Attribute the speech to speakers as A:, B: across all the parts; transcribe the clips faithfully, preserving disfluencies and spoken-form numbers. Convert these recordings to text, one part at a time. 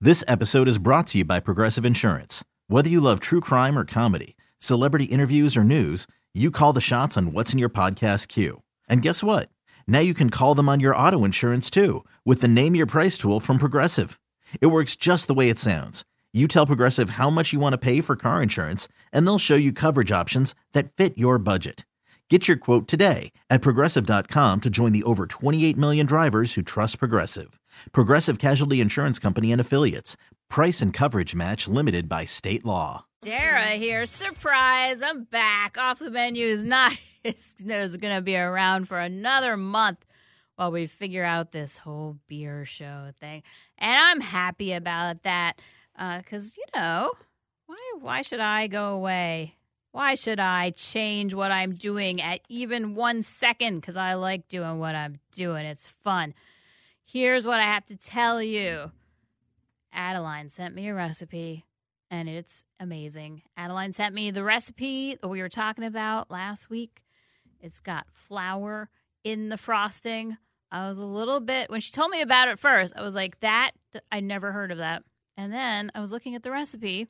A: This episode is brought to you by Progressive Insurance. Whether you love true crime or comedy, celebrity interviews or news, you call the shots on what's in your podcast queue. And guess what? Now you can call them on your auto insurance too with the Name Your Price tool from Progressive. It works just the way it sounds. You tell Progressive how much you want to pay for car insurance, and they'll show you coverage options that fit your budget. Get your quote today at Progressive dot com to join the over twenty-eight million drivers who trust Progressive. Progressive Casualty Insurance Company and Affiliates. Price and coverage match limited by state law.
B: Dara here. Surprise, I'm back. Off the Menu is not is going to be around for another month while we figure out this whole beer show thing. And I'm happy about that because, uh, you know, why, why should I go away? Why should I change what I'm doing at even one second? Because I like doing what I'm doing. It's fun. Here's what I have to tell you. Adeline sent me a recipe, and it's amazing. Adeline sent me the recipe that we were talking about last week. It's got flour in the frosting. I was a little bit, when she told me about it first, I was like, that, I never heard of that. And then I was looking at the recipe,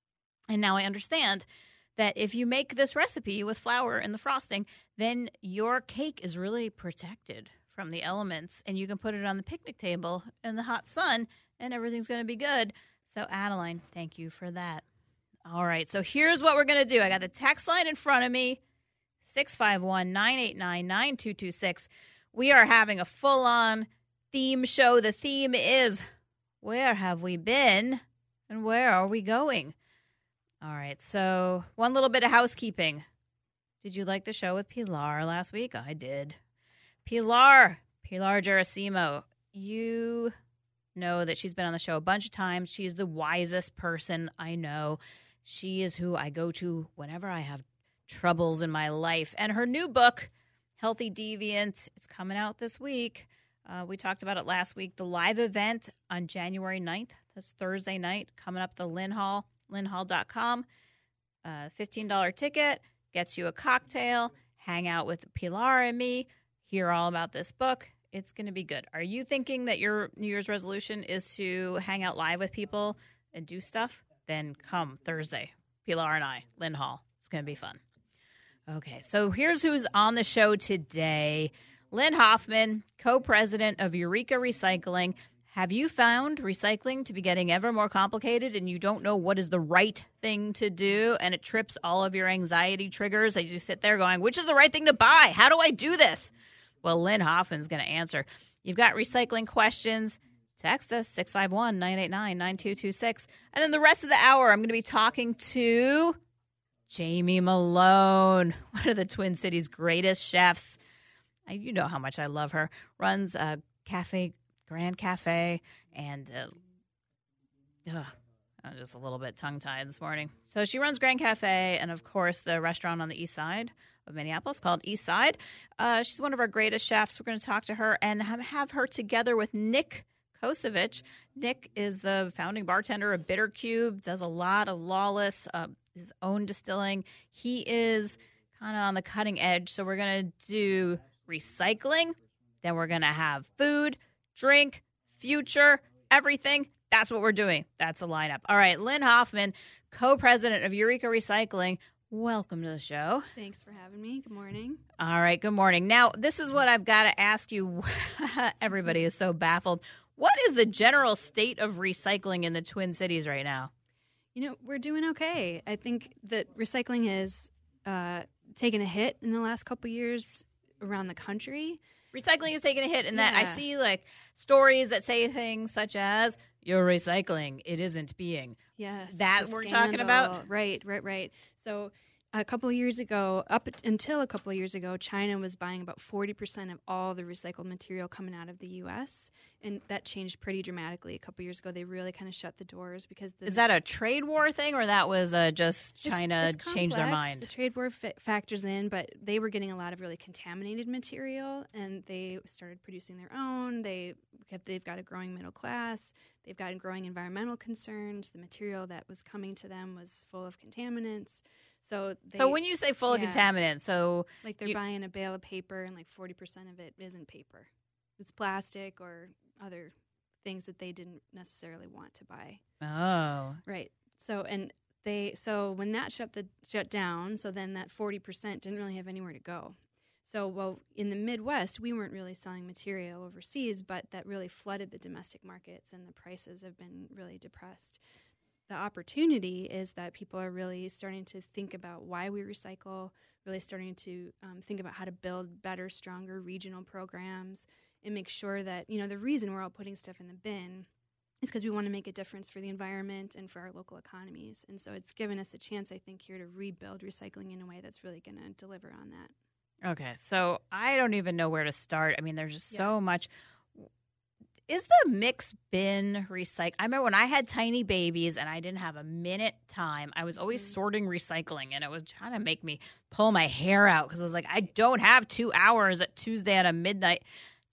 B: and now I understand that if you make this recipe with flour in the frosting, then your cake is really protected from the elements, and you can put it on the picnic table in the hot sun, and everything's going to be good. So, Adeline, thank you for that. All right, so here's what we're going to do. I got the text line in front of me, six five one, nine eight nine, nine two two six. We are having a full-on theme show. The theme is, where have we been, and where are we going? All right, so one little bit of housekeeping. Did you like the show with Pilar last week? I did. Pilar, Pilar Gerasimo, you know that she's been on the show a bunch of times. She is the wisest person I know. She is who I go to whenever I have troubles in my life. And her new book, Healthy Deviant, it's coming out this week. Uh, we talked about it last week. The live event on January ninth, this Thursday night, coming up at the Lynn Hall. lynn hall dot com. Uh, fifteen dollars ticket, gets you a cocktail, hang out with Pilar and me, hear all about this book. It's going to be good. Are you thinking that your New Year's resolution is to hang out live with people and do stuff? Then come Thursday, Pilar and I, Lynn Hall. It's going to be fun. Okay, so here's who's on the show today. Lynn Hoffman, co-president of Eureka Recycling. Have you found recycling to be getting ever more complicated and you don't know what is the right thing to do and it trips all of your anxiety triggers as you sit there going, which is the right thing to buy? How do I do this? Well, Lynn Hoffman's going to answer. You've got recycling questions. Text us, six five one, nine eight nine, nine two two six. And then the rest of the hour, I'm going to be talking to Jamie Malone, one of the Twin Cities' greatest chefs. I, you know how much I love her. Runs a cafe Grand Cafe, and uh, ugh, I'm just a little bit tongue-tied this morning. So she runs Grand Cafe and, of course, the restaurant on the east side of Minneapolis called East Side. Uh, she's one of our greatest chefs. We're going to talk to her and have, have her together with Nick Kosevich. Nick is the founding bartender of Bitter Cube, does a lot of Lawless, uh, his own distilling. He is kind of on the cutting edge, so we're going to do recycling, then we're going to have food, drink, future, everything. That's what we're doing. That's a lineup. All right, Lynn Hoffman, co-president of Eureka Recycling. Welcome to the show.
C: Thanks for having me. Good morning.
B: All right, good morning. Now, this is what I've got to ask you. Everybody is so baffled. What is the general state of recycling in the Twin Cities right now?
C: You know, we're doing okay. I think that recycling has uh, taken a hit in the last couple years around the country.
B: Recycling is taking a hit in that
C: Yeah.
B: I see like stories that say things such as, you're recycling, it isn't being.
C: Yes.
B: That
C: the
B: we're talking about?
C: Right, right, right. So a couple of years ago, up until a couple of years ago, China was buying about forty percent of all the recycled material coming out of the U S, and that changed pretty dramatically. A couple of years ago, they really kind of shut the doors because the,
B: Is that a trade war thing, or that was uh, just China
C: it's, it's
B: changed their
C: complex.
B: mind?
C: The trade war fa- factors in, but they were getting a lot of really contaminated material, and they started producing their own. They they've got a growing middle class. They've got growing environmental concerns. The material that was coming to them was full of contaminants. So, they,
B: so when you say full
C: yeah.
B: of contaminants, so
C: like they're
B: you,
C: buying a bale of paper and like forty percent of it isn't paper. It's plastic or other things that they didn't necessarily want to buy.
B: Oh.
C: Right. So and they so when that shut the shut down, so then that forty percent didn't really have anywhere to go. So well, in the Midwest, we weren't really selling material overseas, but that really flooded the domestic markets, and the prices have been really depressed. The opportunity is that people are really starting to think about why we recycle, really starting to um, think about how to build better, stronger regional programs and make sure that, you know, the reason we're all putting stuff in the bin is because we want to make a difference for the environment and for our local economies. And so it's given us a chance, I think, here to rebuild recycling in a way that's really going to deliver on that.
B: Okay, so I don't even know where to start. I mean, there's just
C: Yeah.
B: so much. Is the mixed bin recycle? I remember when I had tiny babies and I didn't have a minute time, I was always
C: Mhm.
B: sorting recycling, and it was trying to make me pull my hair out because I was like, I don't have two hours at Tuesday at a midnight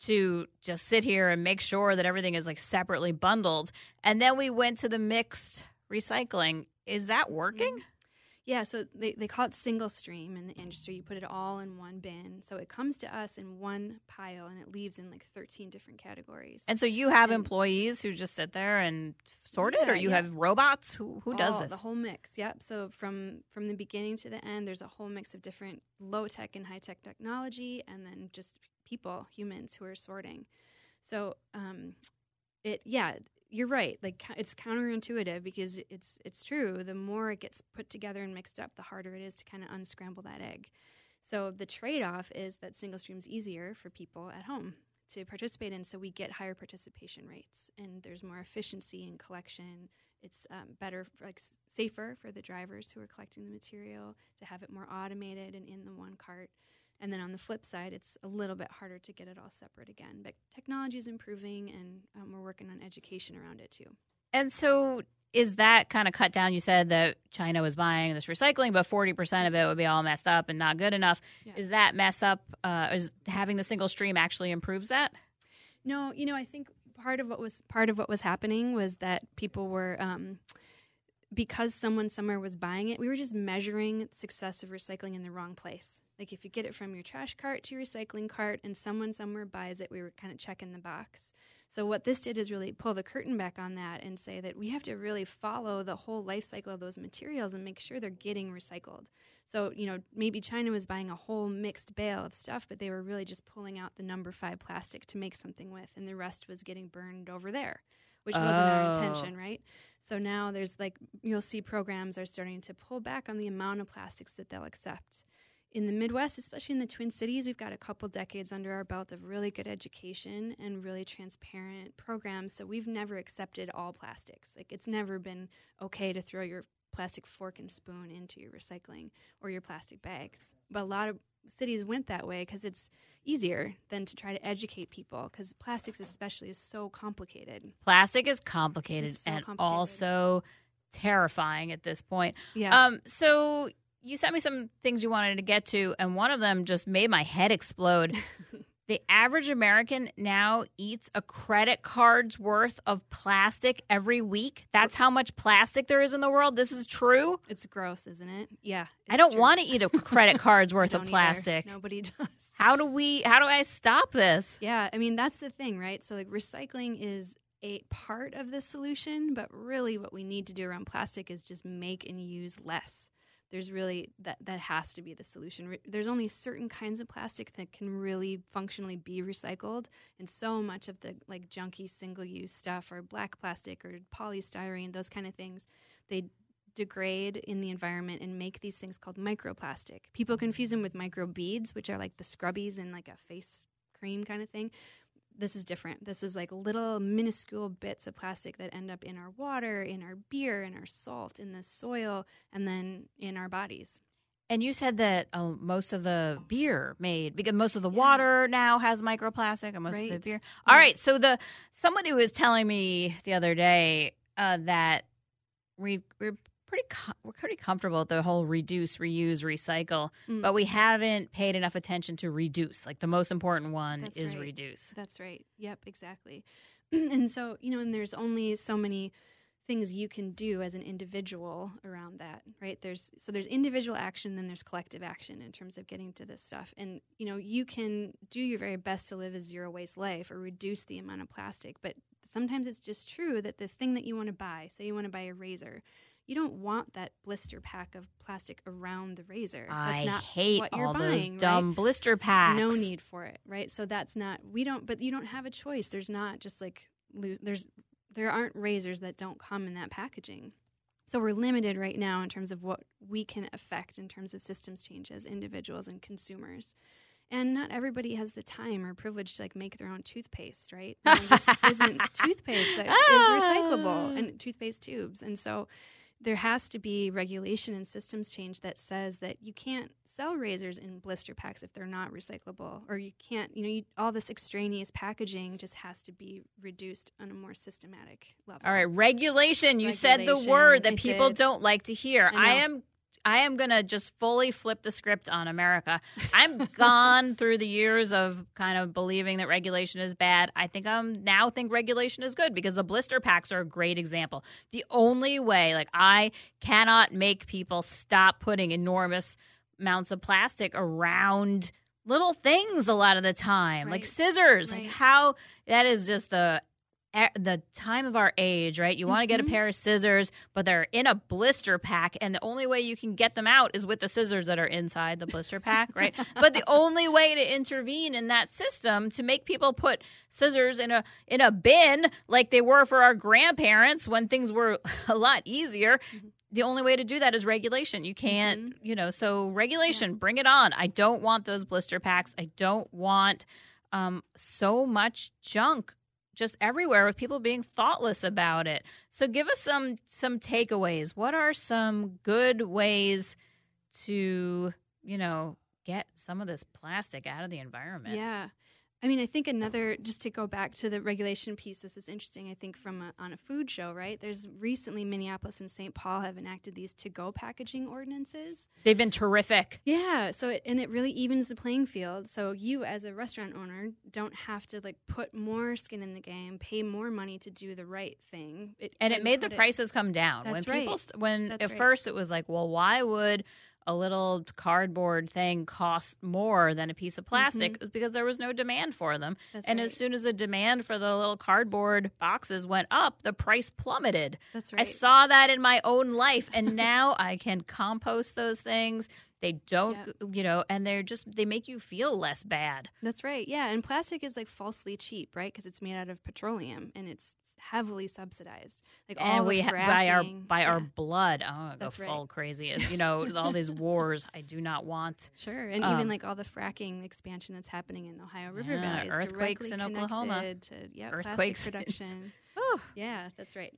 B: to just sit here and make sure that everything is like separately bundled. And then we went to the mixed recycling. Is that working?
C: Yeah, so they, they call it single stream in the industry. You put it all in one bin. So it comes to us in one pile, and it leaves in like thirteen different categories.
B: And so you have
C: And-
B: employees who just sit there and sort it,
C: Yeah,
B: or you
C: yeah.
B: have robots? Who who does
C: All-
B: this?
C: The whole mix, yep. So from, from the beginning to the end, there's a whole mix of different low-tech and high-tech technology, and then just people, humans who are sorting. So um, it, yeah, you're right. Like co- it's counterintuitive because it's it's true. The more it gets put together and mixed up, the harder it is to kind of unscramble that egg. So the trade-off is that single stream's easier for people at home to participate in, so we get higher participation rates, and there's more efficiency in collection. It's um, better, for, like s- safer for the drivers who are collecting the material to have it more automated and in the one cart. And then on the flip side, it's a little bit harder to get it all separate again. But technology is improving, and um, we're working on education around it too.
B: And so is that kind of cut down? You said that China was buying this recycling, but forty percent of it would be all messed up and not good enough.
C: Yeah.
B: Is that mess up, uh, is having the single stream actually improves that?
C: No, you know, I think part of what was part of what was happening was that people were um, because someone somewhere was buying it, we were just measuring success of recycling in the wrong place. Like if you get it from your trash cart to your recycling cart and someone somewhere buys it, we were kind of checking the box. So what this did is really pull the curtain back on that and say that we have to really follow the whole life cycle of those materials and make sure they're getting recycled. So, you know, maybe China was buying a whole mixed bale of stuff, but they were really just pulling out the number five plastic to make something with, and the rest was getting burned over there, which wasn't our
B: Oh.
C: intention, right? So now there's like, you'll see programs are starting to pull back on the amount of plastics that they'll accept. In the Midwest, especially in the Twin Cities, we've got a couple decades under our belt of really good education and really transparent programs. So we've never accepted all plastics. Like it's never been okay to throw your plastic fork and spoon into your recycling or your plastic bags. But a lot of cities went that way because it's easier than to try to educate people, because plastics especially is so complicated.
B: Plastic is complicated
C: It's so
B: and
C: complicated.
B: also terrifying at this point.
C: Yeah.
B: Um, so you sent me some things you wanted to get to, and one of them just made my head explode. The average American now eats a credit card's worth of plastic every week. That's how much plastic there is in the world. This is true.
C: It's gross, isn't it? Yeah.
B: I
C: it's
B: don't
C: true.
B: want to eat a credit card's worth
C: Don't
B: of
C: either.
B: plastic.
C: Nobody does.
B: How do we? How do I stop this?
C: Yeah, I mean, that's the thing, right? So, like, recycling is a part of the solution, but really what we need to do around plastic is just make and use less. There's really, that, that has to be the solution. Re- There's only certain kinds of plastic that can really functionally be recycled, and so much of the, like, junky single-use stuff or black plastic or polystyrene, those kind of things, they degrade in the environment and make these things called microplastic. People confuse them with microbeads, which are like the scrubbies in like a face cream kind of thing. This is different. This is like little minuscule bits of plastic that end up in our water, in our beer, in our salt, in the soil, and then in our bodies.
B: And you said that uh, most of the beer made, because most of the
C: Yeah.
B: water now has microplastic, and most of the
C: Right.
B: beer.
C: Yeah.
B: All right. So the somebody was telling me the other day uh, that we we're pretty co- we're pretty comfortable with the whole reduce, reuse, recycle,
C: Mm.
B: but we haven't paid enough attention to reduce. Like the most important one
C: That's
B: is
C: right.
B: reduce.
C: That's right. Yep, exactly. And so, you know, and there's only so many things you can do as an individual around that, right? There's so there's individual action, then there's collective action in terms of getting to this stuff. And, you know, you can do your very best to live a zero waste life or reduce the amount of plastic, but sometimes it's just true that the thing that you want to buy, say you want to buy a razor, you don't want that blister pack of plastic around the razor. That's
B: I
C: not
B: hate
C: what you're
B: all
C: buying,
B: those dumb
C: right?
B: blister packs.
C: No need for it, right? So that's not, we don't, but you don't have a choice. There's not just like, lose, there's, there aren't razors that don't come in that packaging. So we're limited right now in terms of what we can affect in terms of systems change as individuals and consumers. And not everybody has the time or privilege to like make their own toothpaste, right? There just isn't toothpaste that is recyclable and toothpaste tubes. And so there has to be regulation and systems change that says that you can't sell razors in blister packs if they're not recyclable, or you can't, you know, you, all this extraneous packaging just has to be reduced on a more systematic level.
B: All right, regulation. You said the
C: Regulation,
B: word that
C: I
B: people
C: did.
B: don't like to hear.
C: I
B: I
C: know.
B: am I am going to just fully flip the script on America. I'm gone through the years of kind of believing that regulation is bad. I think I'm now think regulation is good because the blister packs are a great example. The only way, like I cannot make people stop putting enormous amounts of plastic around little things a lot of the time, like
C: Right.
B: scissors.
C: Right.
B: Like how that is just the the time of our age, right? You want to get a
C: Mhm.
B: pair of scissors, but they're in a blister pack, and the only way you can get them out is with the scissors that are inside the blister pack, right? But the only way to intervene in that system to make people put scissors in a in a bin like they were for our grandparents when things were a lot easier.
C: Mhm.
B: The only way to do that is regulation. You can't,
C: Mhm.
B: you know, so regulation, bring it on. I don't want those blister packs. I don't want um, so much junk just everywhere with people being thoughtless about it. So give us some some takeaways. What are some good ways to, you know, get some of this plastic out of the environment?
C: Yeah. I mean, I think another, just to go back to the regulation piece, this is interesting, I think, from a, on a food show, right? There's recently Minneapolis and Saint Paul have enacted these to-go packaging ordinances.
B: They've been terrific.
C: Yeah, so it, and it really evens the playing field. So you, as a restaurant owner, don't have to like put more skin in the game, pay more money to do the right thing. It,
B: And it
C: and
B: made the
C: put
B: prices come down.
C: That's
B: when people
C: right.
B: st- when
C: That's
B: at
C: right.
B: first it was like, well, why would a little cardboard thing cost more than a piece of plastic?
C: Mhm.
B: Because there was no demand for them.
C: That's
B: and
C: right.
B: as soon as the demand for the little cardboard boxes went up, the price plummeted.
C: That's
B: I
C: right.
B: saw that in my own life, and now I can compost those things. They don't, you know, and they're just, they make you feel less bad.
C: That's right. Yeah, and plastic is like falsely cheap, right? Because it's made out of petroleum and it's heavily subsidized. Like all
B: And
C: the
B: we ha- by our
C: fracking-
B: by our
C: yeah,
B: blood, oh, I go
C: That's right.
B: full crazy. It's, you know, all these wars I do not want.
C: sure, and
B: um,
C: even like all the fracking expansion that's happening in the Ohio River
B: Yeah,
C: Valley is
B: earthquakes
C: directly
B: in Oklahoma.
C: connected to yeah,
B: Earthquakes.
C: plastic production.
B: Whew.
C: Yeah, that's right.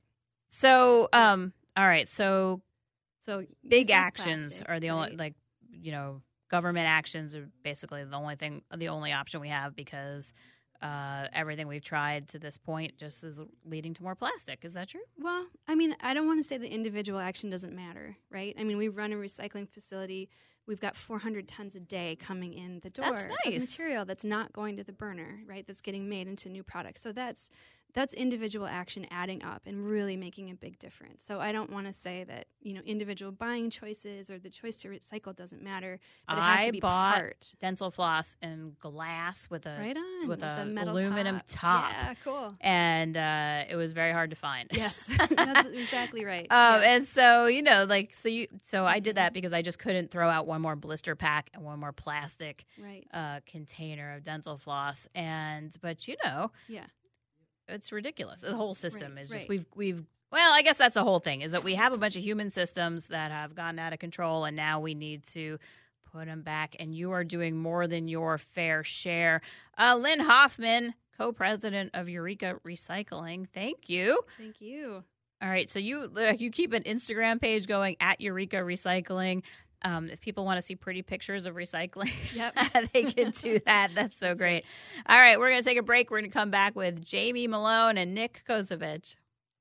B: So, um, all right. So
C: So
B: big
C: use less
B: actions
C: plastic,
B: are the only,
C: right?
B: like, you know, government actions are basically the only thing, the only option we have because uh, everything we've tried to this point just is leading to more plastic. Is that true?
C: Well, I mean, I don't want to say the individual action doesn't matter, right? I mean, we run a recycling facility. We've got four hundred tons a day coming in the door
B: That's
C: of
B: nice.
C: material that's not going to the burner, right? That's getting made into new products. So that's that's individual action adding up and really making a big difference. So I don't want to say that, you know, individual buying choices or the choice to recycle doesn't matter, but it has
B: I
C: to be
B: bought
C: part.
B: dental floss in glass with a
C: Right on.
B: with
C: the
B: a
C: metal
B: aluminum top.
C: Yeah, cool.
B: and uh, it was very hard to find.
C: Yes, that's exactly right.
B: Um,
C: Yeah.
B: and so, you know, like, so you, so I did that because I just couldn't throw out one more blister pack and one more plastic
C: Right.
B: uh, container of dental floss. And, but you know,
C: yeah.
B: it's ridiculous. The whole system
C: Right,
B: is just,
C: right.
B: we've, we've, well, I guess that's the whole thing is that we have a bunch of human systems that have gotten out of control and now we need to put them back. And you are doing more than your fair share. Uh, Lynn Hoffman, co-president of Eureka Recycling. Thank you.
C: Thank you.
B: All right, so you uh, you keep an Instagram page going at Eureka Recycling. Um, if people want to see pretty pictures of recycling,
C: Yep.
B: they can do that. That's so great. All right, we're going to take a break. We're going to come back with Jamie Malone and Nick Kozovich.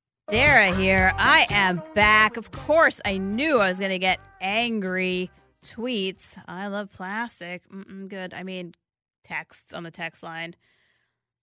B: Dara here. I am back. Of course, I knew I was going to get angry tweets. I love plastic. Mm-mm, good. I mean, texts on the text line.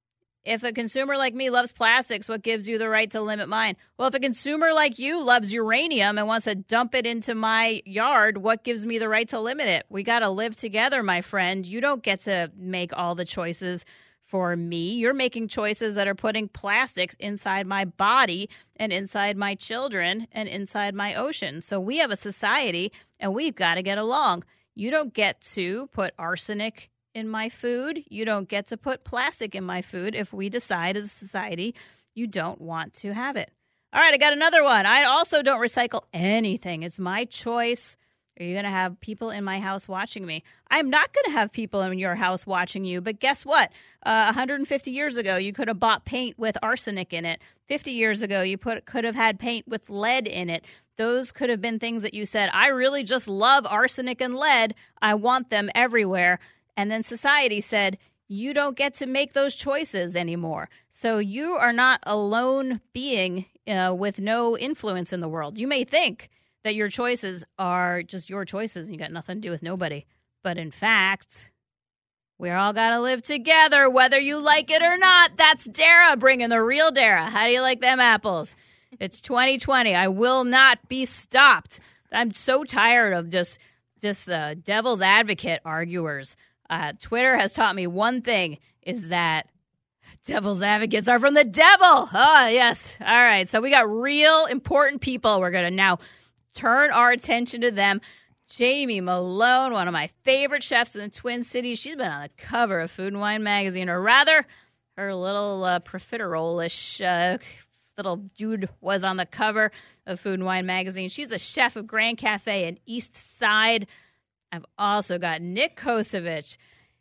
B: if a consumer like me loves plastics, what gives you the right to limit mine? Well, if a consumer like you loves uranium and wants to dump it into my yard, what gives me the right to limit it? We got to live together, my friend. You don't get to make all the choices for me. You're making choices that are putting plastics inside my body and inside my children and inside my ocean. So we have a society and we've got to get along. You don't get to put arsenic in my food. You don't get to put plastic in my food if we decide as a society you don't want to have it. All right, I got another one. I also don't recycle anything. It's my choice. Are you going to have people in my house watching me? I'm not going to have people in your house watching you, but guess what? Uh, one hundred fifty years ago, you could have bought paint with arsenic in it. fifty years ago, you put, could have had paint with lead in it. Those could have been things that you said, I really just love arsenic and lead. I want them everywhere. And then society said, you don't get to make those choices anymore. So you are not a lone being uh, with no influence in the world. You may think that your choices are just your choices and you got nothing to do with nobody. But in fact, we're all got to live together, whether you like it or not. That's Dara bringing the real Dara. How do you like them apples? It's twenty twenty. I will not be stopped. I'm so tired of just, just the devil's advocate arguers. Uh, Twitter has taught me one thing, is that devil's advocates are from the devil. Oh, yes. All right. So we got real important people. We're going to now turn our attention to them. Jamie Malone, one of my favorite chefs in the Twin Cities. She's been on the cover of Food and Wine magazine, or rather, her little uh, profiterole-ish uh, little dude was on the cover of Food and Wine magazine. She's a chef of Grand Cafe in East Side. I've also got Nick Kosevich.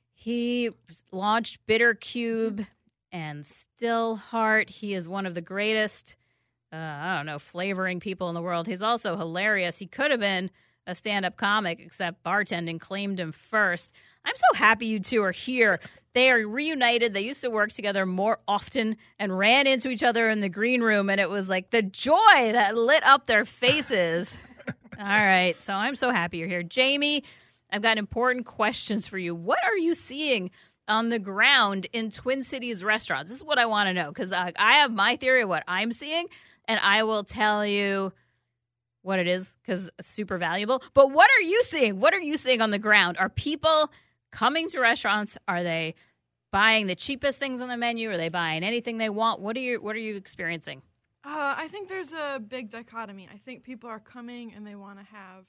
B: He launched Bitter Cube and Still Heart. He is one of the greatest, uh, I don't know, flavoring people in the world. He's also hilarious. He could have been a stand-up comic, except bartending claimed him first. I'm so happy you two are here. They are reunited. They used to work together more often and ran into each other in the green room, and it was like the joy that lit up their faces. All right, so I'm so happy you're here. Jamie, I've got important questions for you. What are you seeing on the ground in Twin Cities restaurants? This is what I want to know, because I, I have my theory of what I'm seeing, and I will tell you what it is, because it's super valuable. But what are you seeing? What are you seeing on the ground? Are people coming to restaurants? Are they buying the cheapest things on the menu? Are they buying anything they want? What are you What are you experiencing?
D: Uh, I think there's a big dichotomy. I think people are coming and they want to have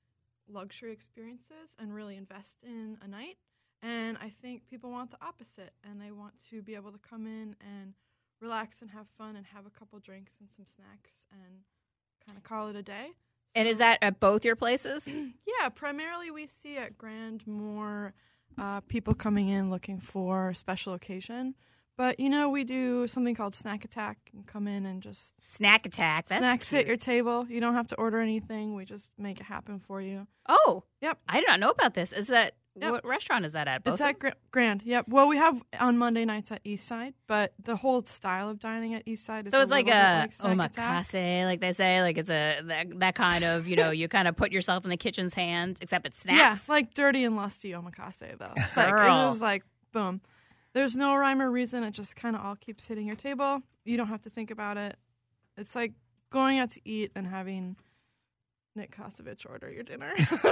D: luxury experiences and really invest in a night. And I think people want the opposite, and they want to be able to come in and relax and have fun and have a couple drinks and some snacks and kind of call it a day.
B: And is that at both your places?
D: Yeah, primarily we see at Grand more uh, people coming in looking for a special occasion. But, you know, we do something called Snack Attack and come in and just...
B: Snack Attack. That's
D: snacks
B: cute.
D: hit your table. You don't have to order anything. We just make it happen for you.
B: Oh.
D: Yep.
B: I did not know about this. Is that...
D: Yep.
B: What restaurant is that at? Both
D: It's at Gra- Grand. Yep. Well, we have on Monday nights at East Side, but the whole style of dining at East Side is
B: So
D: a
B: it's like
D: little
B: a
D: bit like Snack Attack.
B: omakase, like they say. Like it's a that, that kind of, you know, you kind of put yourself in the kitchen's hand, except it's snacks.
D: Yeah, like dirty and lusty omakase, though. It's like,
B: Girl.
D: it is like, boom. There's no rhyme or reason. It just kind of all keeps hitting your table. You don't have to think about it. It's like going out to eat and having Nick Kosevich order your dinner.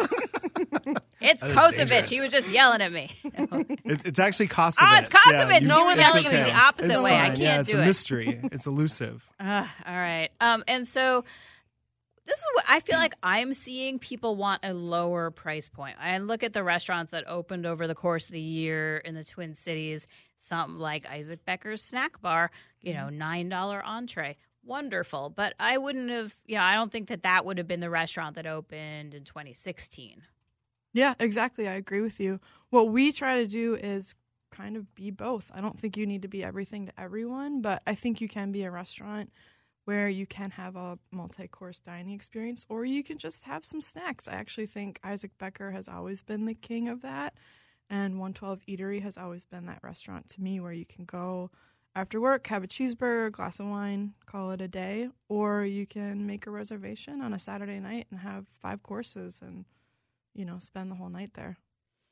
B: It's
E: That is
B: Kosevich.
E: dangerous.
B: He was just yelling at me.
E: It, it's actually Kosevich.
B: Oh, it's Kosevich.
E: you-
B: No one
E: it's
B: yelling at me the opposite
E: It's
B: way. I
E: fine.
B: can't
E: yeah, it's
B: do
E: a
B: it.
E: mystery. It's elusive.
B: Uh, all right. Um, and so this is what I feel like I'm seeing. People want a lower price point. I look at the restaurants that opened over the course of the year in the Twin Cities, something like Isaac Becker's Snack Bar, you know, nine dollars entree. Wonderful. But I wouldn't have, you know, I don't think that that would have been the restaurant that opened in twenty sixteen.
D: Yeah, exactly. I agree with you. What we try to do is kind of be both. I don't think you need to be everything to everyone, but I think you can be a restaurant where you can have a multi-course dining experience, or you can just have some snacks. I actually think Isaac Becker has always been the king of that, and one twelve Eatery has always been that restaurant to me where you can go after work, have a cheeseburger, glass of wine, call it a day, or you can make a reservation on a Saturday night and have five courses and, you know, spend the whole night there.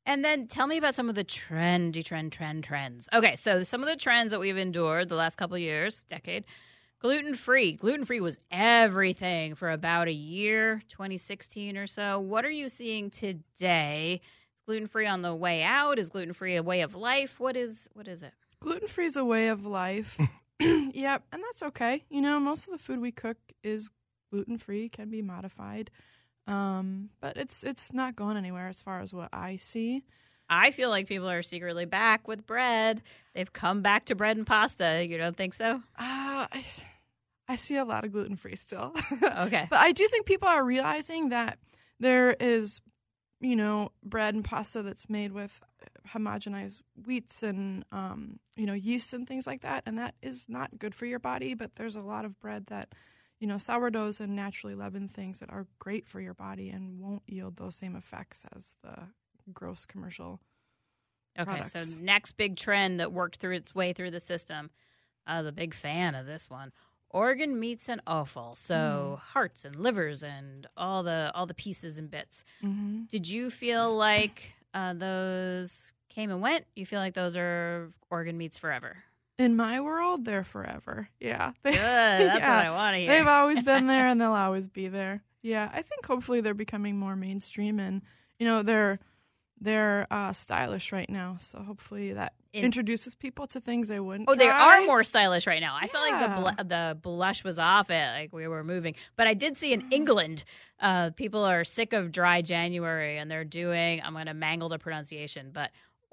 B: And then tell me about some of the trendy trend, trend, trends. Okay, so some of the trends that we've endured the last couple of years, decade, gluten-free. Gluten-free was everything for about a year, twenty sixteen or so. What are you seeing today? Is gluten-free on the way out? Is gluten-free a way of life? What is what is it?
D: Gluten-free is a way of life. Yep, and that's okay. You know, most of the food we cook is gluten-free, can be modified. Um, but it's it's not going anywhere as far as what I see.
B: I feel like people are secretly back with bread. They've come back to bread and pasta. You don't think so?
D: Uh, I, I see a lot of gluten-free still.
B: Okay.
D: But I do think people are realizing that there is, you know, bread and pasta that's made with homogenized wheats and, um, you know, yeast and things like that. And that is not good for your body. But there's a lot of bread that, you know, sourdoughs and naturally leavened things that are great for your body and won't yield those same effects as the gross commercial
B: Okay,
D: products.
B: so next big trend that worked through its way through the system. I was a big fan of this one. Organ meats and offal, so
D: Mm.
B: hearts and livers and all the all the pieces and bits.
D: Mm-hmm.
B: Did you feel like uh, those came and went? You feel like those are organ meats forever?
D: In my world, they're forever. Yeah. They,
B: Good, that's
D: yeah.
B: what I want to hear.
D: They've always been there and they'll always be there. Yeah, I think hopefully they're becoming more mainstream and, you know, they're they're uh, stylish right now. So hopefully that
B: In-
D: introduces people to things they wouldn't
B: Oh, they
D: try.
B: are more stylish right now. I felt like
D: Yeah.
B: the bl- the blush was off it, like we were moving. But I did see in England, uh, people are sick of dry January, and they're doing. I'm going to mangle the pronunciation, but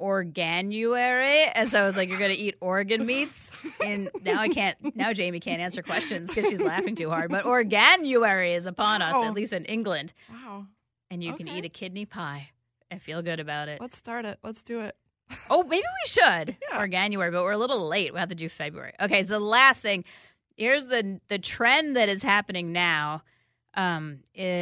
B: Organuary, and so I was like, "You're going to eat organ meats." And now I can't. Now Jamie can't answer questions because she's laughing too hard. But Organuary is upon us,
D: Wow.
B: at least in England,
D: Wow.
B: and you can
D: Okay.
B: eat a kidney pie and feel good about it.
D: Let's start it. Let's do it.
B: Oh, maybe we should
D: Yeah.
B: or January, but we're a little late. We'll have to do February. Okay, so the last thing, here's the the trend that is happening now um,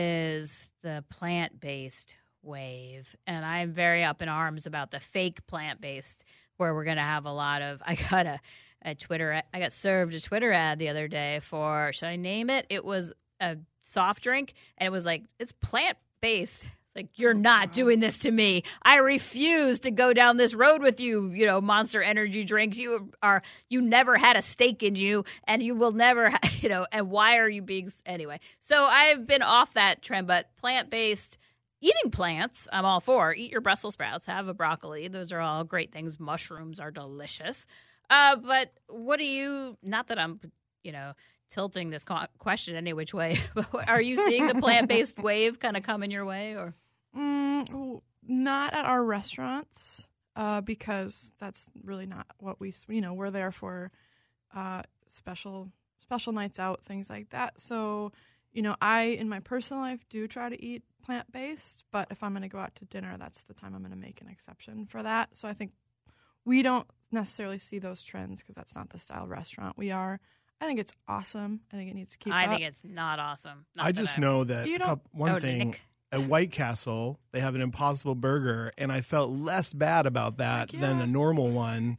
B: is the plant-based wave. And I'm very up in arms about the fake plant-based where we're going to have a lot of, I got a, a Twitter, I got served a Twitter ad the other day for, should I name it? It was a soft drink and it was like, it's plant-based. It's like, you're not doing this to me. I refuse to go down this road with you, you know, Monster Energy drinks. You are, you never had a steak in you and you will never, ha- you know, and why are you being, anyway. So I've been off that trend, but plant-based, eating plants, I'm all for. Eat your Brussels sprouts, have a broccoli. Those are all great things. Mushrooms are delicious. Uh, but what do you, not that I'm, you know, tilting this co- question any which way, but are you seeing the plant-based wave kind of coming your way or?
D: Mm, w- not at our restaurants, uh, because that's really not what we, s- you know, we're there for uh, special special nights out, things like that. So, you know, I, in my personal life, do try to eat plant-based, but if I'm going to go out to dinner, that's the time I'm going to make an exception for that. So I think we don't necessarily see those trends because that's not the style restaurant we are. I think it's awesome. I think it needs to keep
B: I
D: up.
B: think it's not awesome. Not
E: I
B: that
E: just
B: I'm-
E: know that
D: You
E: a
D: don't-
E: coup- one
B: Oh,
E: thing
B: Nick.
E: at White Castle, they have an Impossible Burger, and I felt less bad about that
D: Heck
E: than
D: yeah.
E: a normal one.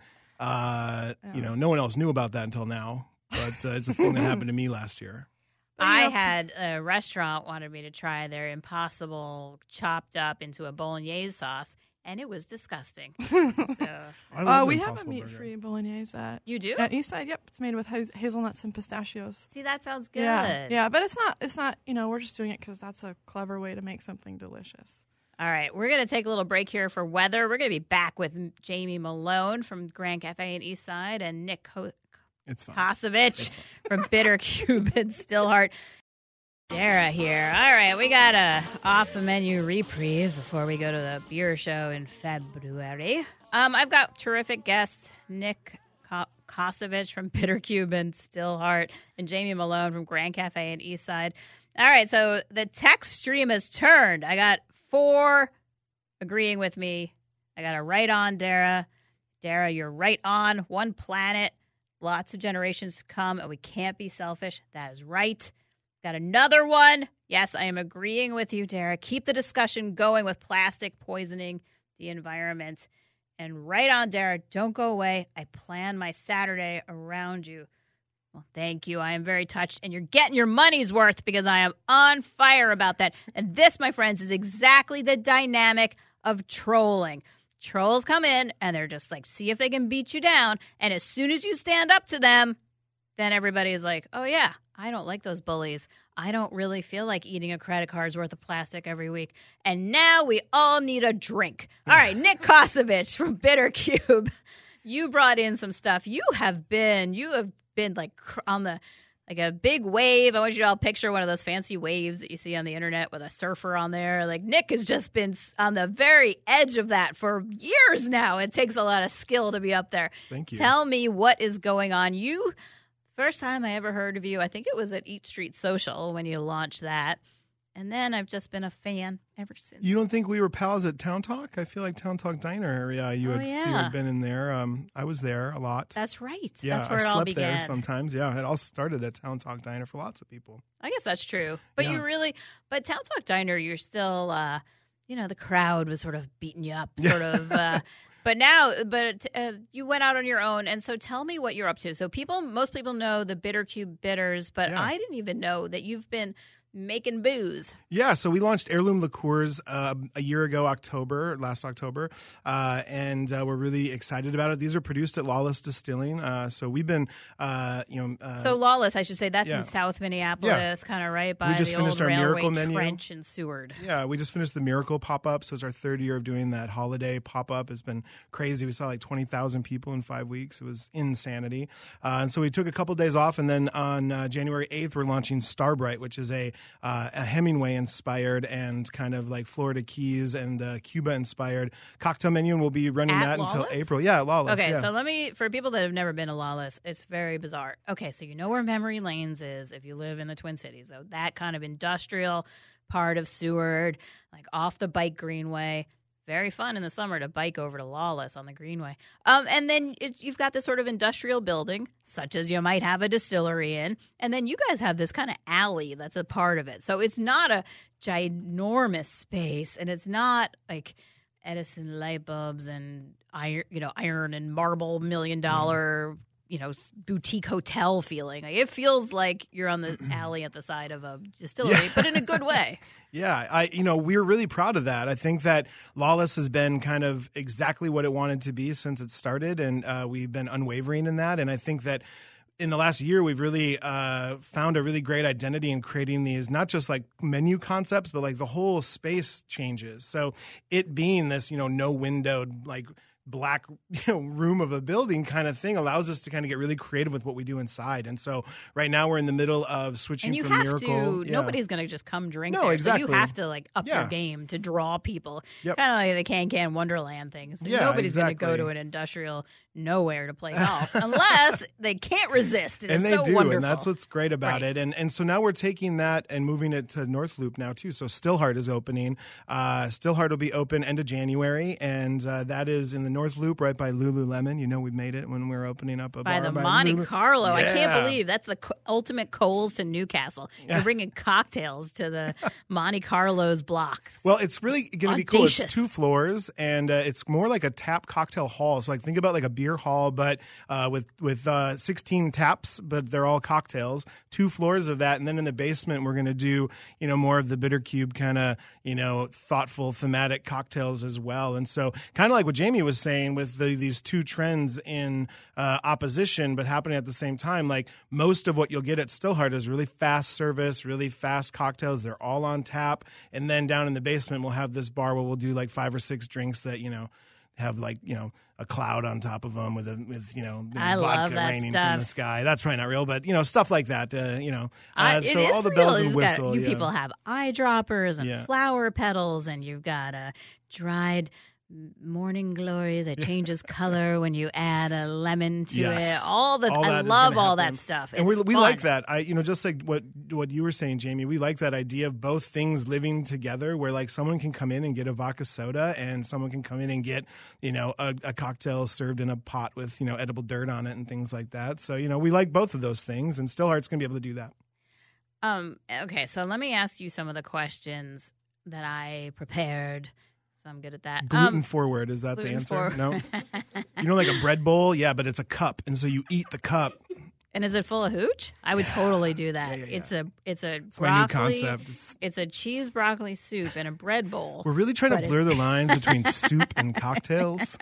E: Uh,
D: Yeah.
E: You know, no one else knew about that until now, but uh, it's a thing that happened to me last year.
D: But, you
B: I
D: know,
B: had a restaurant wanted me to try their Impossible chopped up into a bolognese sauce, and it was disgusting. So
E: I
D: Uh,
E: love
D: we
E: the
D: have a
E: Impossible Burger.
D: meat-free bolognese at,
B: you do?
D: at Eastside. Yep, it's made with haz- hazelnuts and pistachios.
B: See, that sounds good.
D: Yeah, yeah, but it's not. It's not. You know, we're just doing it because that's a clever way to make something delicious.
B: All right, we're going to take a little break here for weather. We're going to be back with Jamie Malone from Grand Cafe in Eastside and Nick Ho-
E: It's fine.
B: Kosovich
E: It's fine.
B: from Bitter Cuban Stillheart. Dara here. All right, we got a off-the-menu reprieve before we go to the beer show in February. Um, I've got terrific guests, Nick Ko- Kosovich from Bitter Cuban Stillheart and Jamie Malone from Grand Cafe in Eastside. All right, so the text stream has turned. I got four agreeing with me. I got a right on, Dara. Dara, you're right on. One planet, lots of generations to come, and we can't be selfish. That is right. Got another one. Yes, I am agreeing with you, Dara. Keep the discussion going with plastic poisoning the environment. And right on, Dara, don't go away. I plan my Saturday around you. Well, thank you. I am very touched, and you're getting your money's worth because I am on fire about that. And this, my friends, is exactly the dynamic of trolling. Trolls come in and they're just like, see if they can beat you down. And as soon as you stand up to them, then everybody is like, oh, yeah, I don't like those bullies. I don't really feel like eating a credit card's worth of plastic every week. And now we all need a drink. All right, Nick Kosovich from Bitter Cube, you brought in some stuff. You have been, you have been like cr- on the, like a big wave. I want you to all picture one of those fancy waves that you see on the internet with a surfer on there. Like Nick has just been on the very edge of that for years now. It takes a lot of skill to be up there.
E: Thank you.
B: Tell me what is going on. You, first time I ever heard of you, I think it was at Eat Street Social when you launched that. And then I've just been a fan ever since.
E: You don't think we were pals at Town Talk? I feel like Town Talk Diner. Yeah, you,
B: Oh,
E: had, you
B: yeah.
E: had been in there. Um, I was there a lot.
B: That's right.
E: yeah,
B: That's where
E: I
B: it all
E: slept
B: began.
E: there sometimes. Yeah, it all started at Town Talk Diner for lots of people.
B: I guess that's true. But
E: Yeah.
B: you really, but Town Talk Diner, you're still, uh, you know, the crowd was sort of beating you up, sort of. Uh, but now, but uh, you went out on your own. And so tell me what you're up to. So people, most people know the Bitter Cube bitters, but
E: Yeah.
B: I didn't even know that you've been making booze.
E: Yeah, so we launched Heirloom Liqueurs uh, a year ago, October, last October, uh, and uh, we're really excited about it. These are produced at Lawless Distilling, uh, so we've been, uh, you know, uh,
B: So Lawless, I should say, that's
E: yeah.
B: in South Minneapolis, kind of right by
E: We just
B: the
E: finished
B: old
E: our
B: railway
E: Miracle menu.
B: trench in Seward.
E: Yeah, we just finished the Miracle pop-up, so it's our third year of doing that holiday pop-up. It's been crazy. We saw like twenty thousand people in five weeks. It was insanity. Uh, and so we took a couple days off, and then on uh, January eighth, we're launching Starbright, which is a, uh, a Hemingway-inspired and kind of like Florida Keys and uh, Cuba-inspired cocktail menu, and we'll be running
B: At
E: that until
B: Lawless?
E: April. Yeah, at Lawless.
B: Okay,
E: yeah.
B: so let me, for people that have never been to Lawless, it's very bizarre. Okay, so you know where Memory Lanes is if you live in the Twin Cities. So that kind of industrial part of Seward, like off the bike greenway. Very fun in the summer to bike over to Lawless on the greenway. Um, and then it's, you've got this sort of industrial building, such as you might have a distillery in. And then you guys have this kind of alley that's a part of it. So it's not a ginormous space, and it's not like Edison light bulbs and iron, you know, iron and marble million dollar, you know, boutique hotel feeling. Like, it feels like you're on the alley at the side of a distillery,
E: Yeah.
B: but in a good way.
E: Yeah, I you know, we're really proud of that. I think that Lawless has been kind of exactly what it wanted to be since it started, and uh, we've been unwavering in that. And I think that in the last year, we've really uh, found a really great identity in creating these, not just like menu concepts, but like the whole space changes. So it being this, you know, no windowed, like black you know, room of a building kind of thing allows us to kind of get really creative with what we do inside. And so right now we're in the middle of switching
B: And you
E: from
B: have
E: Miracle.
B: to,
E: Yeah.
B: nobody's going to just come drink
E: No,
B: there.
E: exactly.
B: So you have to like up
E: Yeah.
B: your game to draw people.
E: Yep.
B: Kind of like the Can Can Wonderland things.
E: Yeah,
B: Nobody's going to go
E: exactly.
B: to an industrial nowhere to play golf unless they can't resist. And,
E: and
B: it's
E: they
B: so
E: do,
B: wonderful.
E: and that's what's great about
B: Right.
E: it. And and so now we're taking that and moving it to North Loop now too. So Stillheart is opening. Uh, Stillheart will be open end of January, and uh, that is in the North Loop, right by Lululemon. You know, we made it when we were opening up a
B: by
E: bar
B: the Monte
E: Lulu-
B: Carlo. I can't
E: Yeah.
B: believe that's the co- ultimate Coles to Newcastle. You're bringing cocktails to the Monte Carlo's block.
E: Well, it's really going to be cool. It's
B: Audacious.
E: two floors, and uh, it's more like a tap cocktail hall. So, like, think about like a beer hall, but uh, with with uh, sixteen taps, but they're all cocktails. Two floors of that, and then in the basement, we're going to do you know more of the Bitter Cube kind of you know thoughtful thematic cocktails as well. And so, kind of like what Jamie was saying with the, these two trends in uh, opposition, but happening at the same time. Like most of what you'll get at Stillheart is really fast service, really fast cocktails. They're all on tap, and then down in the basement, we'll have this bar where we'll do like five or six drinks that you know have like you know a cloud on top of them with a with you know, you know
B: I love
E: vodka
B: that
E: raining
B: stuff.
E: from the sky. That's probably not real, but you know stuff like that. Uh, you know,
B: Uh,
E: uh,
B: it
E: so
B: is
E: all the
B: real.
E: bells and
B: It's got-
E: whistles.
B: you
E: yeah.
B: people have eyedroppers and
E: Yeah.
B: flower petals, and you've got a dried morning glory that changes color when you add a lemon to
E: Yes.
B: it. All the
E: All
B: I
E: that is
B: love
E: gonna
B: all
E: happen.
B: that stuff.
E: And we
B: It's
E: we
B: fun.
E: like that. I you know just like what what you were saying, Jamie. We like that idea of both things living together, where like someone can come in and get a vodka soda, and someone can come in and get you know a, a cocktail served in a pot with you know edible dirt on it and things like that. So you know we like both of those things, and Stillheart's gonna be able to do that.
B: Um. Okay, so let me ask you some of the questions that I prepared. So I'm good at that.
E: Gluten
B: Um,
E: forward, is that the
B: gluten
E: answer?
B: forward.
E: No. You know, like a bread bowl, yeah, but it's a cup, and so you eat the cup.
B: And is it full of hooch? I would
E: Yeah.
B: totally do that.
E: Yeah, yeah, yeah.
B: It's a it's a
E: It's my new
B: broccoli.
E: concept. It's-
B: It's a cheese broccoli soup in a bread bowl.
E: We're really trying
B: But
E: to blur
B: it's-
E: the lines between soup and cocktails.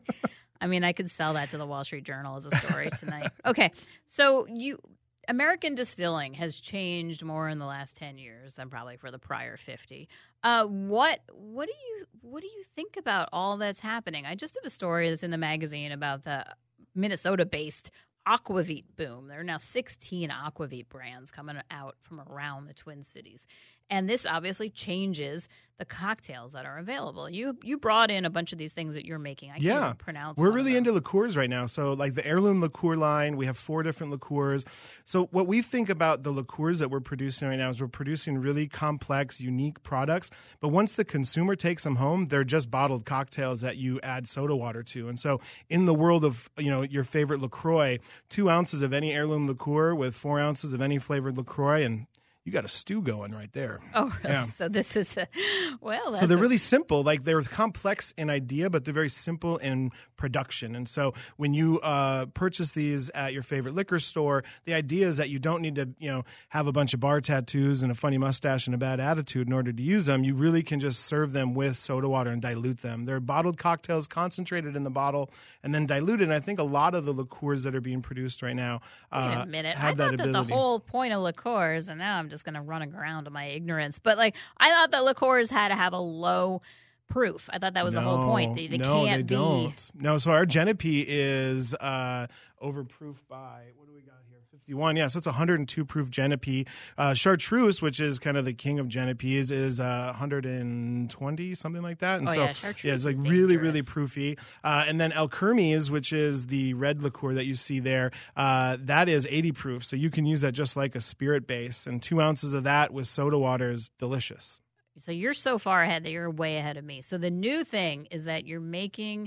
B: I mean, I could sell that to the Wall Street Journal as a story tonight. Okay, so you American distilling has changed more in the last ten years than probably for the prior fifty. Uh, what what do you what do you think about all that's happening? I just did a story that's in the magazine about the Minnesota-based Aquavit boom. There are now sixteen Aquavit brands coming out from around the Twin Cities. And this obviously changes the cocktails that are available. You you brought in a bunch of these things that you're making. I can't
E: Yeah.
B: even pronounce
E: We're
B: one of
E: really
B: them.
E: into liqueurs right now. So, like the heirloom liqueur line, we have four different liqueurs. So, what we think about the liqueurs that we're producing right now is we're producing really complex, unique products. But once the consumer takes them home, they're just bottled cocktails that you add soda water to. And so, in the world of you know your favorite LaCroix, two ounces of any heirloom liqueur with four ounces of any flavored LaCroix, and you got a stew going right there.
B: Oh, really?
E: Yeah.
B: So this is a well. That's
E: So they're
B: a-
E: really simple. Like they're complex in idea, but they're very simple in production. And so when you uh, purchase these at your favorite liquor store, the idea is that you don't need to, you know, have a bunch of bar tattoos and a funny mustache and a bad attitude in order to use them. You really can just serve them with soda water and dilute them. They're bottled cocktails concentrated in the bottle and then diluted. And I think a lot of the liqueurs that are being produced right now uh,
B: Wait a minute. I
E: have
B: thought
E: that
B: that
E: ability.
B: the whole point of liqueurs, and now I'm just going to run aground to my ignorance, but like I thought that liqueurs had to have a low proof. I thought that was the whole point. They, they
E: no,
B: can't
E: they
B: be.
E: don't. No, so our Genepi is uh, overproof by, what do we got here? fifty-one. Yeah, so it's a one hundred two proof Genepi. Uh, Chartreuse, which is kind of the king of Genepis, is uh, one hundred twenty, something like that. And
B: Oh,
E: so,
B: yeah, Chartreuse
E: it's like
B: is
E: really, really
B: dangerous.
E: proofy. Uh, and then El Kermes, which is the red liqueur that you see there, uh, that is eighty proof. So you can use that just like a spirit base. And two ounces of that with soda water is delicious.
B: So you're so far ahead that you're way ahead of me. So the new thing is that you're making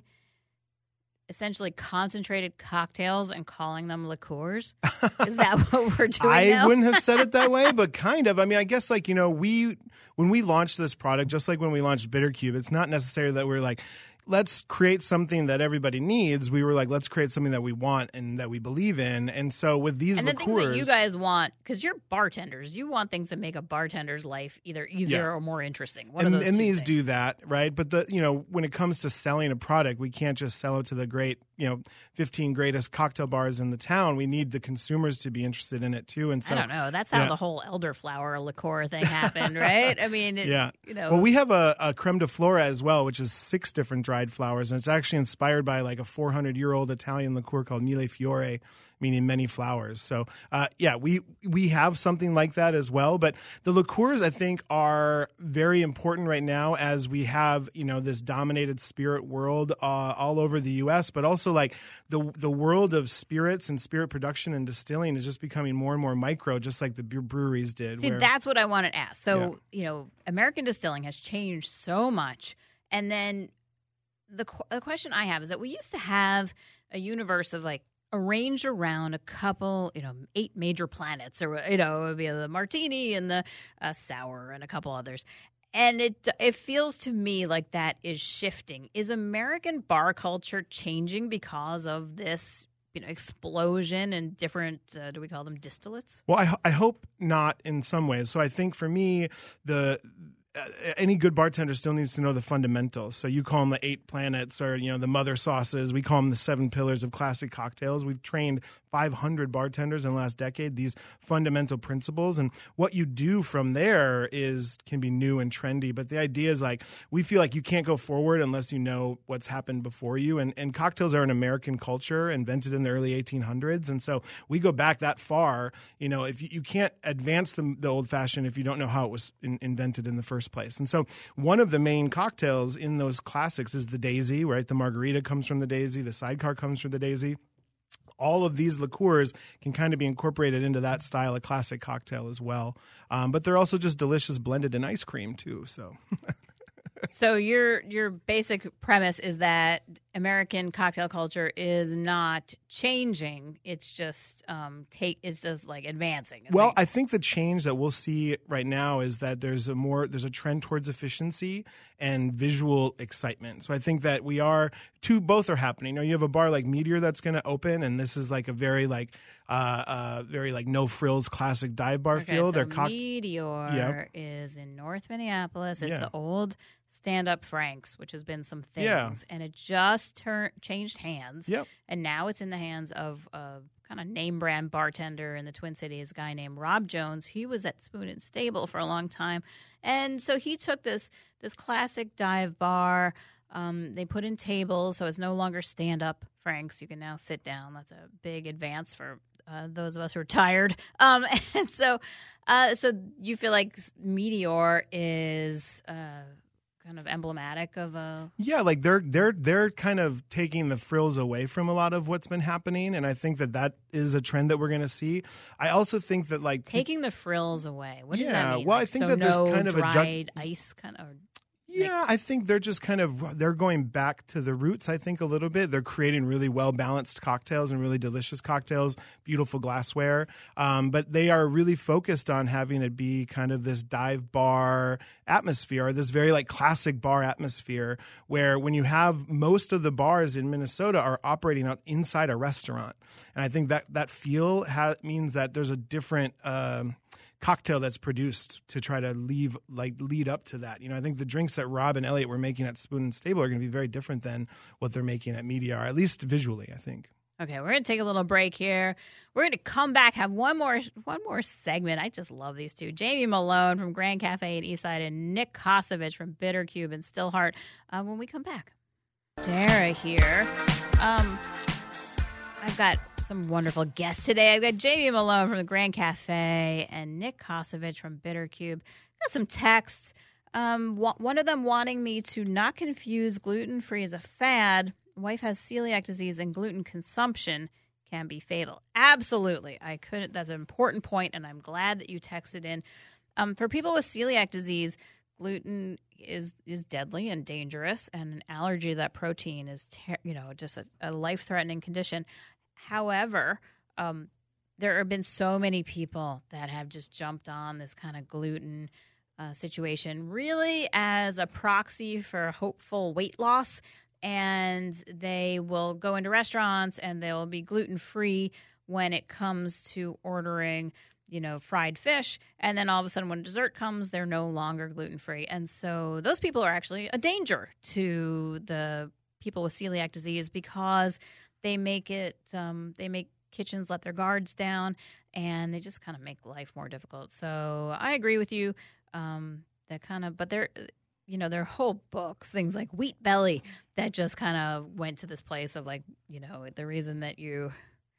B: essentially concentrated cocktails and calling them liqueurs. Is that what we're doing
E: I
B: now?
E: wouldn't have said it that way, but kind of. I mean, I guess like, you know, we when we launched this product, just like when we launched Bitter Cube, it's not necessarily that we're like, let's create something that everybody needs. We were like, let's create something that we want and that we believe in. And so with these
B: and the
E: liqueurs,
B: things that you guys want, because you're bartenders, you want things that make a bartender's life either easier
E: Yeah.
B: or more interesting. One
E: and,
B: of those
E: and
B: two
E: these
B: things.
E: do that, right? But the you know when it comes to selling a product, we can't just sell it to the great you know fifteen greatest cocktail bars in the town. We need the consumers to be interested in it too. And so
B: I don't know. That's how
E: yeah.
B: the whole elderflower liqueur thing happened, right? I mean, it,
E: Yeah.
B: you know.
E: Well, we have a, a creme de flora as well, which is six different dried flowers, and it's actually inspired by like a four hundred year old Italian liqueur called Mille Fiore, meaning many flowers. So, uh, yeah, we we have something like that as well. But the liqueurs, I think, are very important right now as we have you know this dominated spirit world uh, all over the U S, but also like the the world of spirits and spirit production and distilling is just becoming more and more micro, just like the bre- breweries did.
B: See,
E: where-
B: that's what I wanted to ask. So,
E: Yeah.
B: you know, American distilling has changed so much. And then the, qu- the question I have is that we used to have a universe of like arranged around a couple, you know, eight major planets, or, you know, it would be the martini and the uh, sour and a couple others. And it it feels to me like that is shifting. Is American bar culture changing because of this, you know, explosion in different, uh, do we call them distillates?
E: Well, I, I hope not in some ways. So I think for me, the uh, any good bartender still needs to know the fundamentals. So you call them the eight planets or, you know, the mother sauces. We call them the seven pillars of classic cocktails. We've trained five hundred bartenders in the last decade, these fundamental principles. And what you do from there is can be new and trendy. But the idea is like, we feel like you can't go forward unless you know what's happened before you. And, and cocktails are an American culture invented in the early eighteen hundreds. And so we go back that far. You know, if you, you can't advance the, the old fashioned if you don't know how it was in, invented in the first place. And so one of the main cocktails in those classics is the Daisy, right? The margarita comes from the Daisy. The sidecar comes from the Daisy. All of these liqueurs can kind of be incorporated into that style of classic cocktail as well. Um, but they're also just delicious blended in ice cream too. So
B: So your your basic premise is that American cocktail culture is not changing. It's just um, take. It's just like advancing. It's
E: Well,
B: like-
E: I think the change that we'll see right now is that there's a more there's a trend towards efficiency and visual excitement. So I think that we are two both are happening. You know, you have a bar like Meteor that's going to open, and this is like a very like uh, uh very like no frills classic dive bar
B: okay,
E: feel.
B: so
E: They're cock-
B: Meteor
E: Yep.
B: is in North Minneapolis. It's
E: Yeah.
B: the old stand-up Frank's, which has been some things,
E: Yeah.
B: and it just turned changed hands.
E: Yep.
B: And now it's in the hands of a kind of name brand bartender in the Twin Cities, a guy named Rob Jones. He was at Spoon and Stable for a long time. And so he took this this classic dive bar. Um, they put in tables, so it's no longer stand up Frank's. You can now sit down. That's a big advance for uh, those of us who are tired. Um, and so, uh, so you feel like Meteor is uh, kind of emblematic of a
E: Yeah, like they're they're they're kind of taking the frills away from a lot of what's been happening, and I think that that is a trend that we're going to see. I also think that like
B: taking the frills away. What does
E: Yeah,
B: that mean?
E: well, I
B: Like,
E: think
B: so
E: that there's
B: no
E: kind of a jug-
B: dried ice kind of.
E: Yeah, I think they're just kind of they're going back to the roots. I think a little bit. They're creating really well balanced cocktails and really delicious cocktails, beautiful glassware. Um, but they are really focused on having it be kind of this dive bar atmosphere, or this very like classic bar atmosphere, where when you have most of the bars in Minnesota are operating out inside a restaurant, and I think that that feel ha- means that there's a different. Um, cocktail that's produced to try to leave like lead up to that. You know, I think the drinks that Rob and Elliot were making at Spoon and Stable are going to be very different than what they're making at Meteor, at least visually, I think.
B: Okay, we're gonna take a little break here. We're gonna come back, have one more one more segment. I just love these two: Jamie Malone from Grand Cafe in Eastside and Nick Kosovich from Bitter Cube in Stillheart. Uh, when we come back, Sarah here. Um, I've got some wonderful guests today. I've got Jamie Malone from the Grand Cafe and Nick Kosovich from Bitter Cube. Got some texts. Um, one of them wanting me to not confuse gluten-free as a fad. Wife has celiac disease and gluten consumption can be fatal. Absolutely. I couldn't. That's an important point, and I'm glad that you texted in. Um, for people with celiac disease, gluten is is deadly and dangerous, and an allergy to that protein is, ter- you know, just a, a life-threatening condition. However, um, there have been so many people that have just jumped on this kind of gluten uh, situation really as a proxy for hopeful weight loss. And they will go into restaurants and they will be gluten-free when it comes to ordering, you know, fried fish. And then all of a sudden when dessert comes, they're no longer gluten-free. And so those people are actually a danger to the people with celiac disease because they make it, um, they make kitchens let their guards down and they just kind of make life more difficult. So I agree with you. Um, that kind of, but they're, you know, there are whole books, things like Wheat Belly, that just kind of went to this place of like, you know, the reason that you,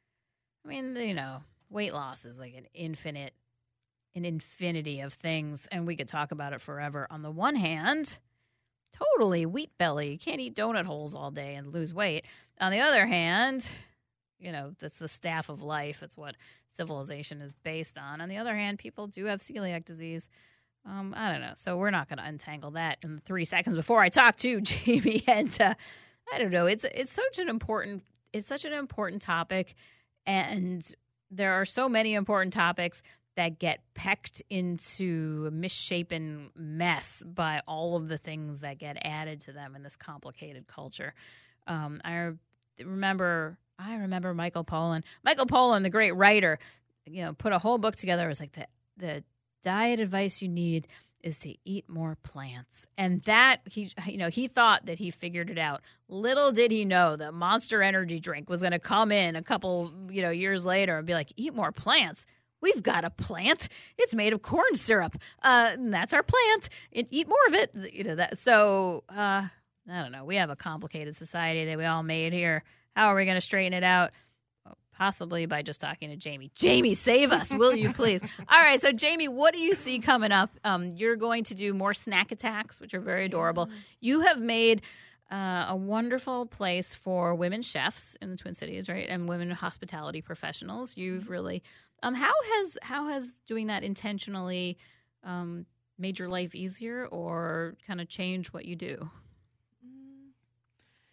B: I mean, you know, weight loss is like an infinite, an infinity of things, and we could talk about it forever. On the one hand, totally Wheat Belly, you can't eat donut holes all day and lose weight. On the other hand, you know, that's the staff of life. It's what civilization is based on. On the other hand, people do have celiac disease. Um, I don't know. So we're not going to untangle that in the three seconds before I talk to Jamie. And uh, I don't know. It's it's such an important it's such an important topic, and there are so many important topics that get pecked into a misshapen mess by all of the things that get added to them in this complicated culture. Um, I remember I remember Michael Pollan. Michael Pollan, the great writer, you know, put a whole book together. It was like the the diet advice you need is to eat more plants. And that, he, you know, he thought that he figured it out. Little did he know that Monster Energy drink was going to come in a couple, you know, years later and be like, eat more plants. We've got a plant. It's made of corn syrup. Uh, and that's our plant. And eat more of it. You know, that. So, uh, I don't know. We have a complicated society that we all made here. How are we going to straighten it out? Possibly by just talking to Jamie. Jamie, save us, will you please? All right, so Jamie, what do you see coming up? Um, you're going to do more snack attacks, which are very adorable. You have made uh, a wonderful place for women chefs in the Twin Cities, right, and women hospitality professionals. You've really um, how has how has doing that intentionally um, made your life easier or kind of changed what you do?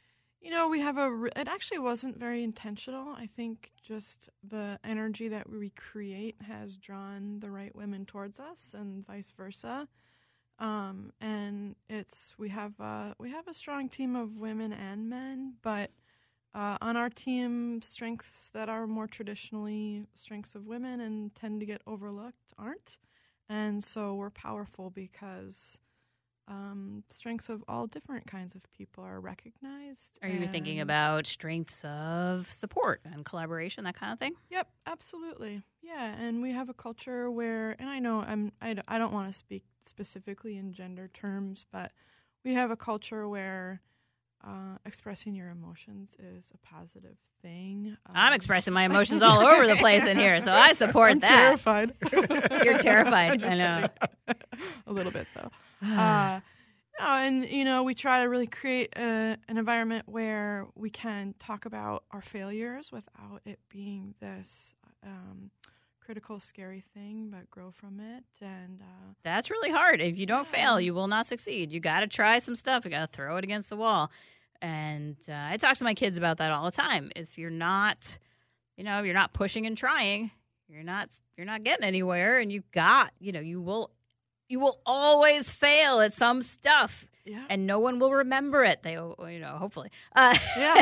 D: You know, we have a. re- It actually wasn't very intentional. I think just the energy that we create has drawn the right women towards us, and vice versa. Um, and it's we have uh, we have a strong team of women and men, but uh, on our team, strengths that are more traditionally strengths of women and tend to get overlooked aren't, and so we're powerful because um, strengths of all different kinds of people are recognized.
B: Are you thinking
D: and-
B: about strengths of support and collaboration, that kind of thing?
D: Yep, absolutely. Yeah, and we have a culture where, and I know I'm, I, d- I don't want to speak specifically in gender terms, but we have a culture where uh, expressing your emotions is a positive thing. Um,
B: I'm expressing my emotions all over the place in here, so I support
D: I'm
B: that.
D: terrified.
B: You're terrified.
D: I'm just
B: I know.
D: kidding. A little bit, though. Uh, no, and, you know, we try to really create a, an environment where we can talk about our failures without it being this um, critical, scary thing, but grow from it. And uh,
B: That's really hard. If you don't
D: Yeah.
B: fail, you will not succeed. You got to try some stuff. You got to throw it against the wall. And uh, I talk to my kids about that all the time. If you're not, you know, you're not pushing and trying, you're not, you're not getting anywhere. And you got, you know, you will, you will always fail at some stuff,
D: yeah.
B: and no one will remember it. They, you know, hopefully. Uh,
D: Yeah.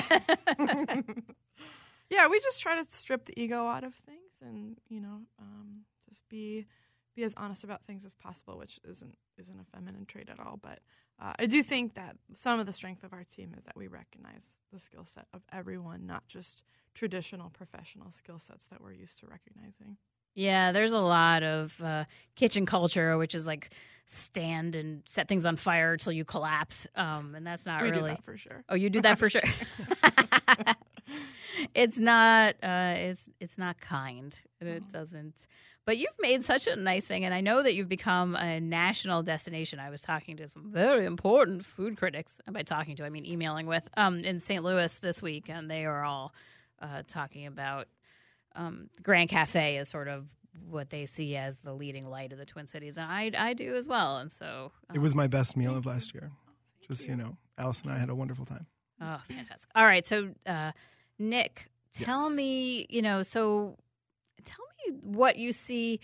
D: Yeah, we just try to strip the ego out of things and, you know, um, just be be as honest about things as possible, which isn't isn't a feminine trait at all. But uh, I do think that some of the strength of our team is that we recognize the skill set of everyone, not just traditional professional skill sets that we're used to recognizing.
B: Yeah, there's a lot of uh, kitchen culture, which is like stand and set things on fire till you collapse, um, and that's not
D: we
B: really.
D: do that for sure.
B: Oh, you do that for sure. It's not. Uh, it's it's not kind. It doesn't. But you've made such a nice thing, and I know that you've become a national destination. I was talking to some very important food critics, and by talking to, I mean emailing with, um, in Saint Louis this week, and they are all uh, talking about um, Grand Cafe as sort of what they see as the leading light of the Twin Cities, and I I do as well. And so um,
E: It was my best meal of last year. Just, you know, Alice and I had a wonderful time.
B: Oh, fantastic. All right. So, uh, Nick, tell
E: Yes.
B: me, you know, so tell me what you see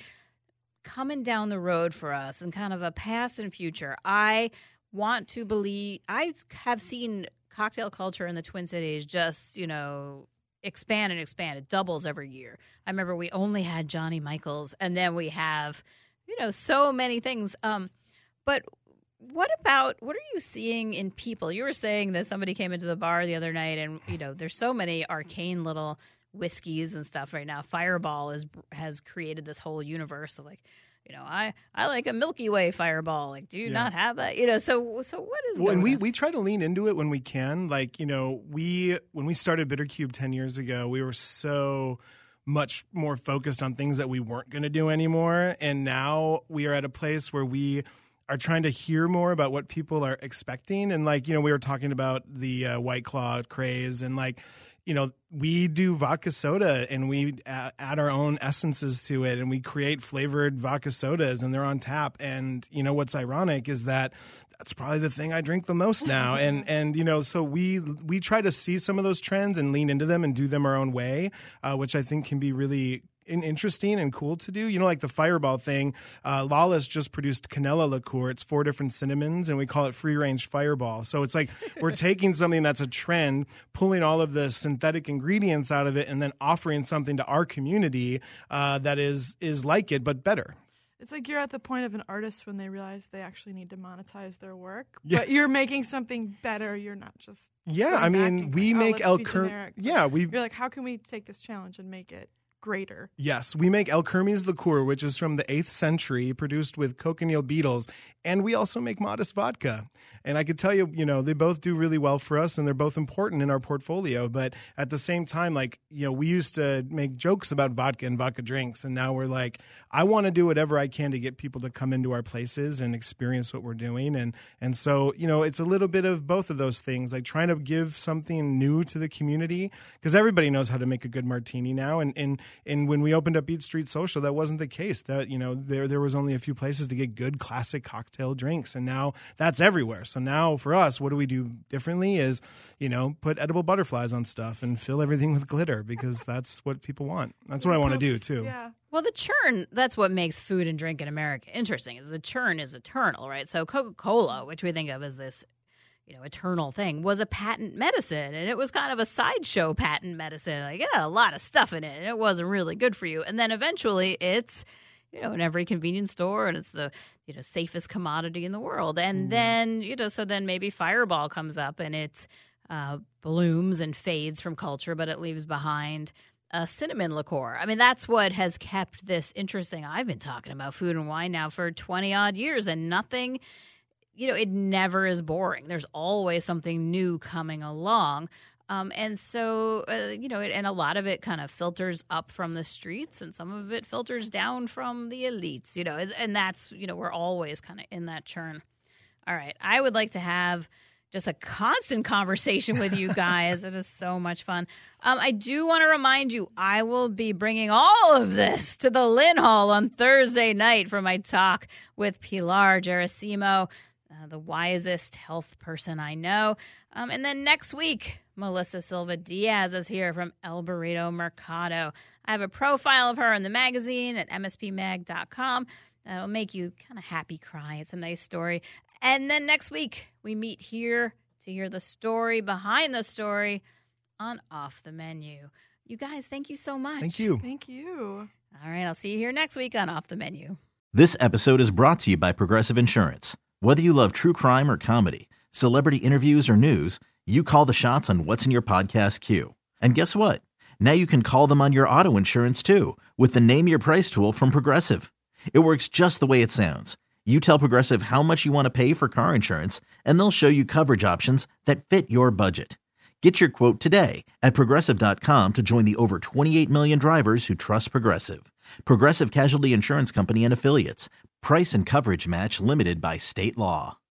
B: coming down the road for us and kind of a past and future. I want to believe, I have seen cocktail culture in the Twin Cities just, you know, expand and expand. It doubles every year. I remember we only had Johnny Michaels, and then we have, you know, so many things. Um, but what about, what are you seeing in people? You were saying that somebody came into the bar the other night, and, you know, there's so many arcane little whiskeys and stuff right now. Fireball is has created this whole universe of, like, you know, I, I like a Milky Way Fireball. Like, do you
E: Yeah.
B: not have that? You know, so so what is
E: Well,
B: going
E: and we,
B: on?
E: we try to lean into it when we can. Like, you know, we when we started Bitter Cube ten years ago, we were so much more focused on things that we weren't going to do anymore. And now we are at a place where we are trying to hear more about what people are expecting. And, like, you know, we were talking about the uh, White Claw craze, and, like, you know, we do vodka soda, and we add, add our own essences to it, and we create flavored vodka sodas, and they're on tap. And, you know, what's ironic is that that's probably the thing I drink the most now. and, and you know, so we we try to see some of those trends and lean into them and do them our own way, uh, which I think can be really in- interesting and cool to do. You know, like the Fireball thing, uh, Lawless just produced Canela liqueur. It's four different cinnamons, and we call it free range Fireball. So it's like we're taking something that's a trend, pulling all of the synthetic ingredients out of it, and then offering something to our community uh, that is is like it but better.
D: It's like you're at the point of an artist when they realize they actually need to monetize their work,
E: Yeah.
D: but you're making something better. You're not just
E: Yeah,
D: going
E: I
D: back
E: mean,
D: and
E: we
D: going, oh,
E: make
D: let's
E: El
D: be
E: Cur-
D: generic.
E: Yeah, we
D: You're like, how can we take this challenge and make it greater?
E: Yes, we make El Kermes liqueur, which is from the eighth century, produced with cochineal beetles, and we also make Modest vodka. And I could tell you, you know, they both do really well for us, and they're both important in our portfolio. But at the same time, like, you know, we used to make jokes about vodka and vodka drinks, and now we're like, I want to do whatever I can to get people to come into our places and experience what we're doing. And and so, you know, it's a little bit of both of those things, like trying to give something new to the community, because everybody knows how to make a good martini now. And, and and when we opened up Beat Street Social, that wasn't the case. That, you know, there there was only a few places to get good classic cocktail drinks, and now that's everywhere. So now for us, what do we do differently is, you know, put edible butterflies on stuff and fill everything with glitter, because that's what people want. That's what I want to do too.
D: Yeah.
B: Well, the churn, that's what makes food and drink in America interesting, is the churn is eternal, right? So Coca-Cola, which we think of as this, you know, eternal thing, was a patent medicine, and it was kind of a sideshow patent medicine. Like, it had a lot of stuff in it, and it wasn't really good for you. And then eventually it's, you know, in every convenience store, and it's the, you know, safest commodity in the world. And mm. then, you know, so then maybe Fireball comes up and it uh, blooms and fades from culture, but it leaves behind a cinnamon liqueur. I mean, that's what has kept this interesting. I've been talking about food and wine now for twenty odd years, and nothing, you know, it never is boring. There's always something new coming along. Um, and so, uh, you know, it, and a lot of it kind of filters up from the streets, and some of it filters down from the elites, you know, and that's, you know, we're always kind of in that churn. All right. I would like to have just a constant conversation with you guys. It is so much fun. Um, I do want to remind you, I will be bringing all of this to the Lynn Hall on Thursday night for my talk with Pilar Gerasimo, uh, the wisest health person I know. Um, and then next week, Melissa Silva Diaz is here from El Burrito Mercado. I have a profile of her in the magazine at m s p mag dot com. That'll make you kind of happy cry. It's a nice story. And then next week, we meet here to hear the story behind the story on Off the Menu. You guys, thank you so much.
E: Thank you.
D: Thank you.
B: All right, I'll see you here next week on Off the Menu.
A: This episode is brought to you by Progressive Insurance. Whether you love true crime or comedy, celebrity interviews or news, you call the shots on what's in your podcast queue. And guess what? Now you can call them on your auto insurance too, with the Name Your Price tool from Progressive. It works just the way it sounds. You tell Progressive how much you want to pay for car insurance, and they'll show you coverage options that fit your budget. Get your quote today at Progressive dot com to join the over twenty-eight million drivers who trust Progressive. Progressive Casualty Insurance Company and Affiliates. Price and coverage match limited by state law.